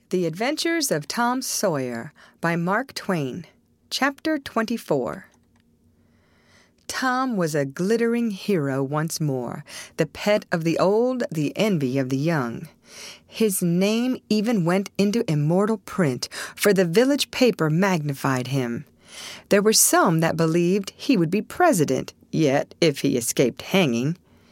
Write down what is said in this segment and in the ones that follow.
The Adventures of Tom Sawyer by Mark Twain. Chapter 24. Tom was a glittering hero once more, the pet of the old, the envy of the young. His name even went into immortal print, for the village paper magnified him. There were some that believed he would be president, yet if he escaped hanging.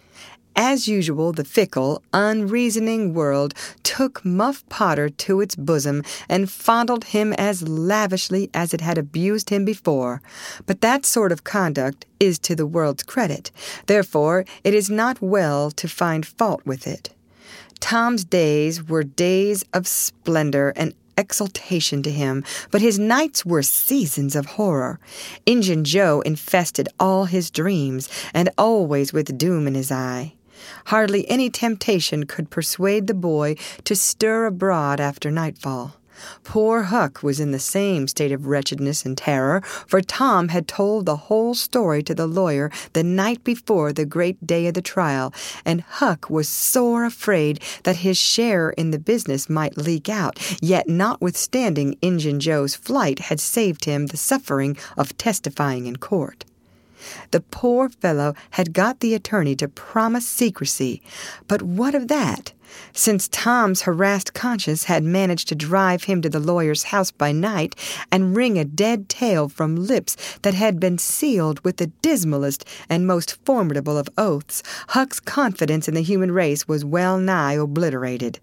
As usual, the fickle, unreasoning world took Muff Potter to its bosom and fondled him as lavishly as it had abused him before. But that sort of conduct is to the world's credit. Therefore, it is not well to find fault with it. Tom's days were days of splendor and exultation to him, but his nights were seasons of horror. Injun Joe infested all his dreams, and always with doom in his eye. Hardly any temptation could persuade the boy to stir abroad after nightfall. Poor Huck was in the same state of wretchedness and terror, for Tom had told the whole story to the lawyer the night before the great day of the trial, and Huck was sore afraid that his share in the business might leak out, yet notwithstanding Injun Joe's flight had saved him the suffering of testifying in court. The poor fellow had got the attorney to promise secrecy, but what of that? Since Tom's harassed conscience had managed to drive him to the lawyer's house by night and wring a dead tale from lips that had been sealed with the dismalest and most formidable of oaths, Huck's confidence in the human race was well nigh obliterated.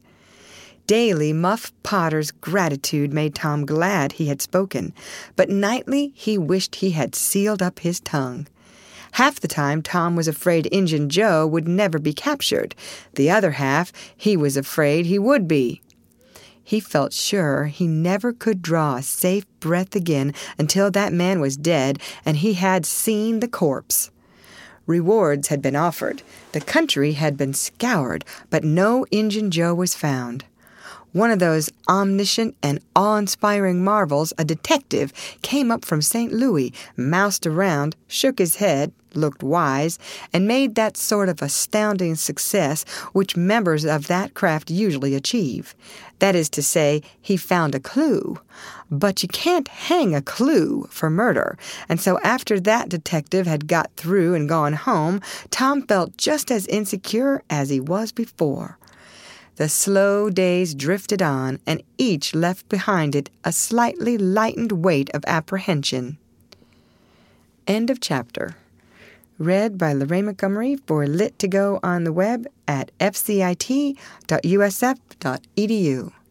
Daily, Muff Potter's gratitude made Tom glad he had spoken, but nightly he wished he had sealed up his tongue. Half the time Tom was afraid Injun Joe would never be captured. The other half he was afraid he would be. He felt sure he never could draw a safe breath again until that man was dead and he had seen the corpse. Rewards had been offered. The country had been scoured, but no Injun Joe was found. One of those omniscient and awe-inspiring marvels, a detective, came up from St. Louis, moused around, shook his head, looked wise, and made that sort of astounding success which members of that craft usually achieve. That is to say, he found a clue. But you can't hang a clue for murder, and so after that detective had got through and gone home, Tom felt just as insecure as he was before. The slow days drifted on, and each left behind it a slightly lightened weight of apprehension. End of chapter. Read by Lorraine Montgomery for Lit2Go on the web at fcit.usf.edu.